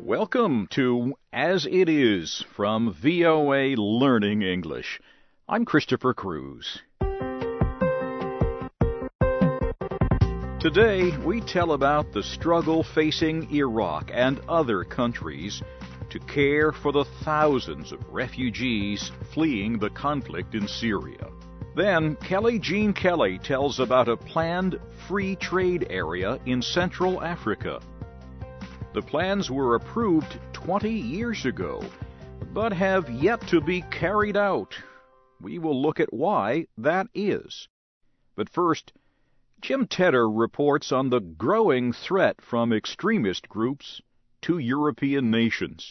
Welcome to As It Is from VOA Learning English. I'm Christopher Cruz. Today, we tell about the struggle facing Iraq and other countries to care for the thousands of refugees fleeing the conflict in Syria. Then, Kelly Jean Kelly tells about a planned free trade area in Central Africa. The plans were approved 20 years ago, but have yet to be carried out. We will look at why that is. But first, Jim Tedder reports on the growing threat from extremist groups to European nations.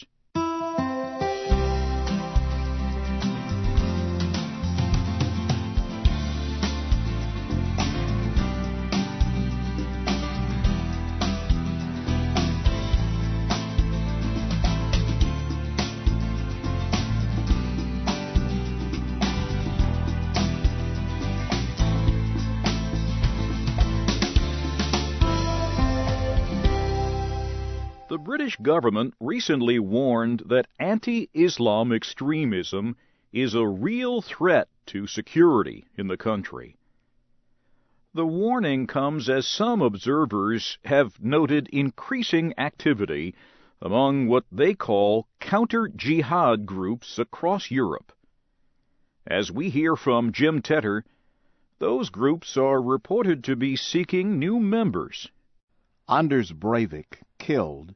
The British government recently warned that anti-Islam extremism is a real threat to security in the country. The warning comes as some observers have noted increasing activity among what they call counter-jihad groups across Europe. As we hear from Jim Tedder, those groups are reported to be seeking new members. Anders Breivik killed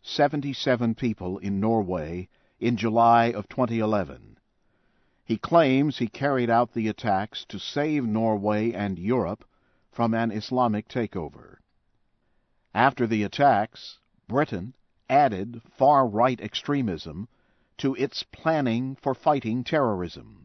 77 people in Norway in July of 2011. He claims he carried out the attacks to save Norway and Europe from an Islamic takeover. After the attacks, Britain added far-right extremism to its planning for fighting terrorism.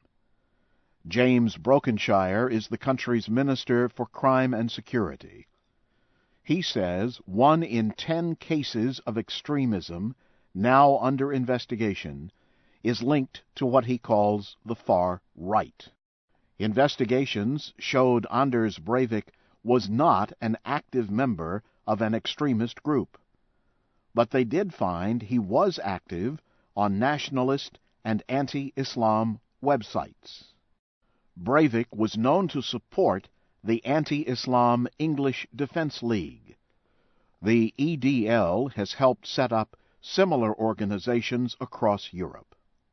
James Brokenshire is the country's Minister for Crime and Security. He says 1 in 10 cases of extremism now under investigation is linked to what he calls the far right. Investigations showed Anders Breivik was not an active member of an extremist group, but they did find he was active on nationalist and anti-Islam websites. Breivik was known to support the Anti-Islam English Defense League. The EDL has helped set up similar organizations across Europe.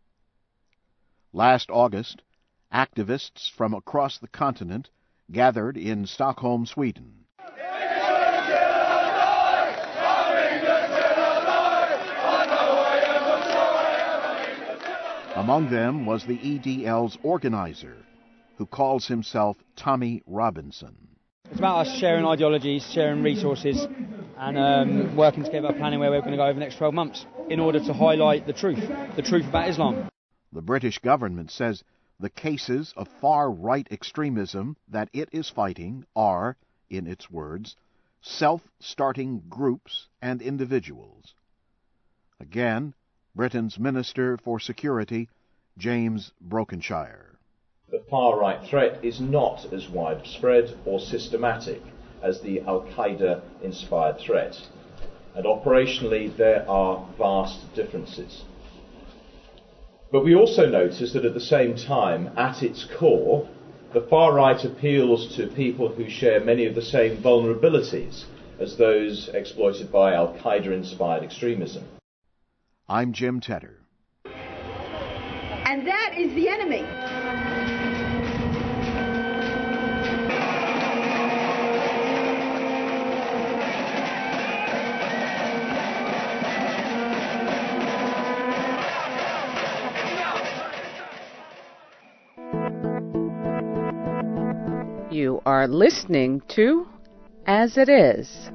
Last August, activists from across the continent gathered in Stockholm, Sweden. Among them was the EDL's organizer, who calls himself Tommy Robinson. It's about us sharing ideologies, sharing resources, and working together, planning where we're going to go over the next 12 months in order to highlight the truth about Islam. The British government says the cases of far-right extremism that it is fighting are, in its words, self-starting groups and individuals. Again, Britain's Minister for Security, James Brokenshire. The far-right threat is not as widespread or systematic as the Al-Qaeda-inspired threat, and operationally there are vast differences. But we also notice that at the same time, at its core, the far-right appeals to people who share many of the same vulnerabilities as those exploited by Al-Qaeda-inspired extremism. I'm Jim Tedder. And that is the enemy. You are listening to As It Is.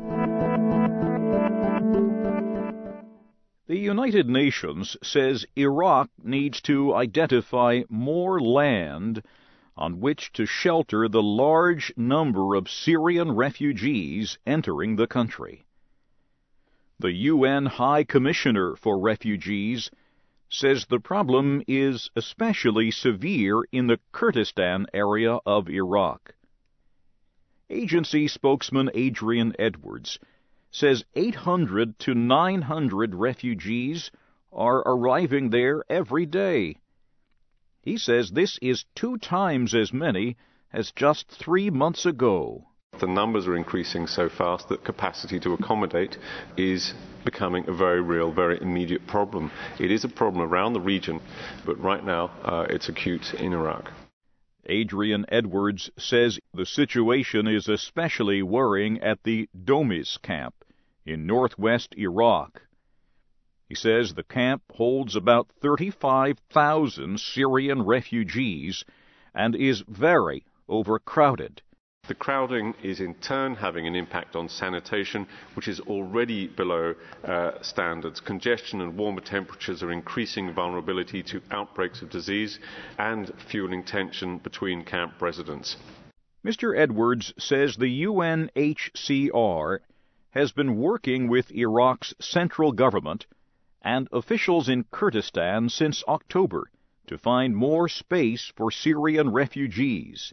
The United Nations says Iraq needs to identify more land on which to shelter the large number of Syrian refugees entering the country. The UN High Commissioner for Refugees says the problem is especially severe in the Kurdistan area of Iraq. Agency spokesman Adrian Edwards says 800 to 900 refugees are arriving there every day. He says this is 2 times as many as just 3 months ago. The numbers are increasing so fast that capacity to accommodate is becoming a very real, very immediate problem. It is a problem around the region, but right now it's acute in Iraq. Adrian Edwards says the situation is especially worrying at the Domis camp in northwest Iraq. He says the camp holds about 35,000 Syrian refugees and is very overcrowded. The crowding is in turn having an impact on sanitation, which is already below standards. Congestion and warmer temperatures are increasing vulnerability to outbreaks of disease and fueling tension between camp residents. Mr. Edwards says the UNHCR has been working with Iraq's central government and officials in Kurdistan since October to find more space for Syrian refugees.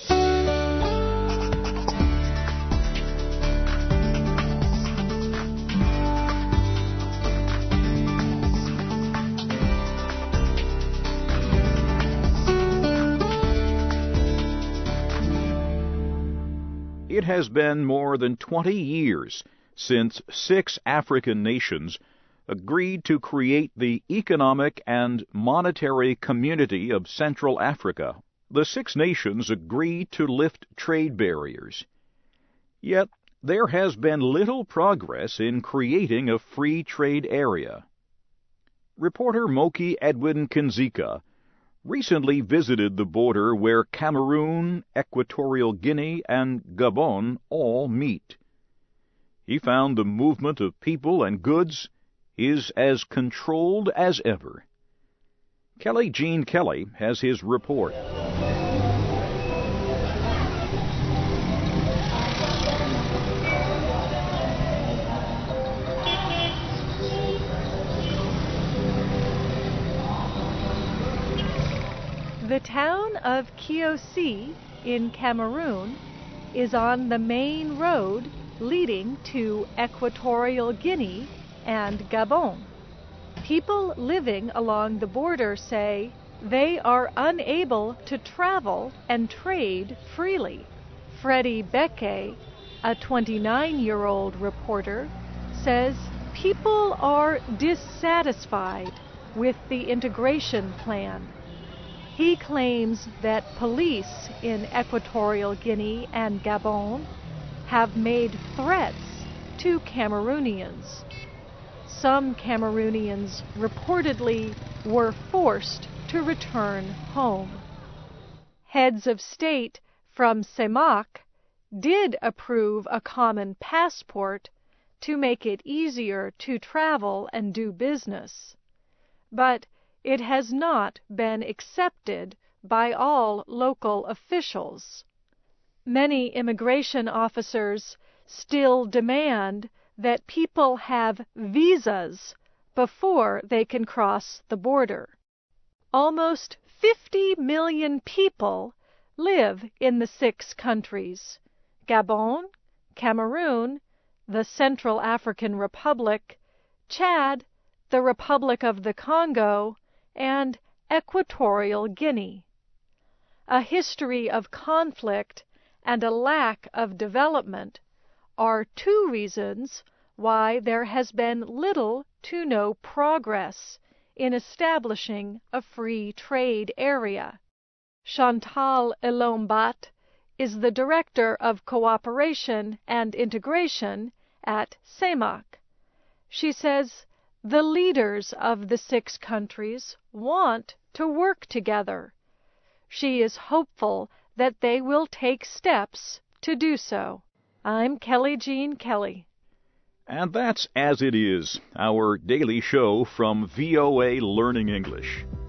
It has been more than 20 years since 6 African nations agreed to create the Economic and Monetary Community of Central Africa. The 6 nations agreed to lift trade barriers. Yet there has been little progress in creating a free trade area. Reporter Moki Edwin Kinzika recently visited the border where Cameroon, Equatorial Guinea, and Gabon all meet. He found the movement of people and goods is as controlled as ever. Kelly Jean Kelly has his report. The town of Kiosi in Cameroon is on the main road leading to Equatorial Guinea and Gabon. People living along the border say they are unable to travel and trade freely. Freddie Becke, a 29-year-old reporter, says people are dissatisfied with the integration plan. He claims that police in Equatorial Guinea and Gabon have made threats to Cameroonians. Some Cameroonians reportedly were forced to return home. Heads of state from CEMAC did approve a common passport to make it easier to travel and do business, but it has not been accepted by all local officials. Many immigration officers still demand that people have visas before they can cross the border. Almost 50 million people live in the 6 countries: Gabon, Cameroon, the Central African Republic, Chad, the Republic of the Congo, and Equatorial Guinea. A history of conflict and a lack of development are 2 reasons why there has been little to no progress in establishing a free trade area. Chantal Elombat is the Director of Cooperation and Integration at CEMAC. She says the leaders of the 6 countries want to work together. She is hopeful that they will take steps to do so. I'm Kelly Jean Kelly. And that's As It Is, our daily show from VOA Learning English.